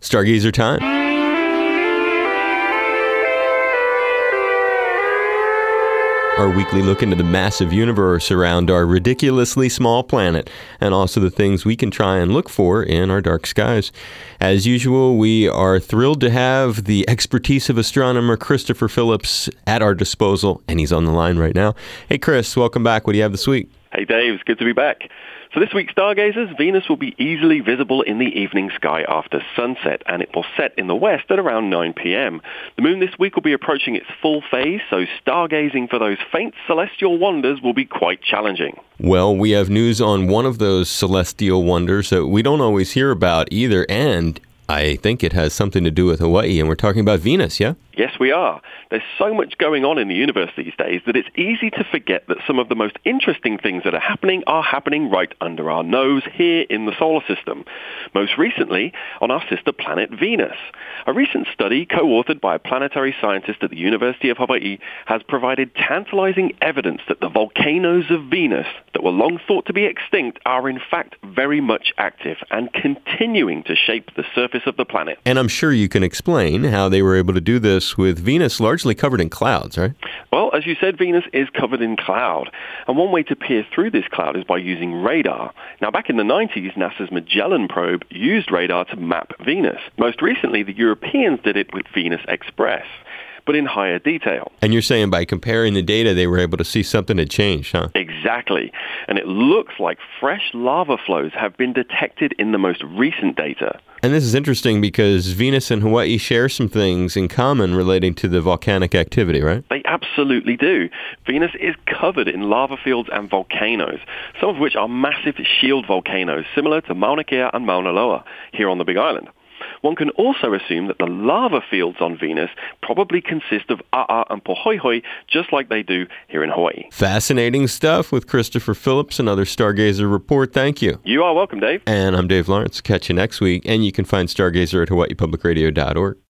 Stargazer time. Our weekly look into the massive universe around our ridiculously small planet, and also the things we can try and look for in our dark skies. As usual, we are thrilled to have the expertise of astronomer Christopher Phillips at our disposal, and he's on the line right now. Hey, Chris, welcome back. What do you have this week? Hey, Dave. It's good to be back. So this week, stargazers, Venus will be easily visible in the evening sky after sunset, and it will set in the west at around 9 p.m. The moon this week will be approaching its full phase, so stargazing for those faint celestial wonders will be quite challenging. Well, we have news on one of those celestial wonders that we don't always hear about either, and I think it has something to do with Hawaii, and we're talking about Venus, yeah? Yes, we are. There's so much going on in the universe these days that it's easy to forget that some of the most interesting things that are happening right under our nose here in the solar system. Most recently, on our sister planet Venus. A recent study co-authored by a planetary scientist at the University of Hawaii has provided tantalizing evidence that the volcanoes of Venus that were long thought to be extinct are in fact very much active and continuing to shape the surface of the planet. And I'm sure you can explain how they were able to do this with Venus largely covered in clouds, right? Well, as you said, Venus is covered in cloud. And one way to peer through this cloud is by using radar. Now, back in the 90s, NASA's Magellan probe used radar to map Venus. Most recently, the Europeans did it with Venus Express, but in higher detail. And you're saying by comparing the data, they were able to see something had changed, huh? Exactly. And it looks like fresh lava flows have been detected in the most recent data. And this is interesting because Venus and Hawaii share some things in common relating to the volcanic activity, right? They absolutely do. Venus is covered in lava fields and volcanoes, some of which are massive shield volcanoes similar to Mauna Kea and Mauna Loa here on the Big Island. One can also assume that the lava fields on Venus probably consist of A'a and Pohoihoi, just like they do here in Hawaii. Fascinating stuff with Christopher Phillips, another Stargazer report. Thank you. You are welcome, Dave. And I'm Dave Lawrence. Catch you next week. And you can find Stargazer at hawaiipublicradio.org.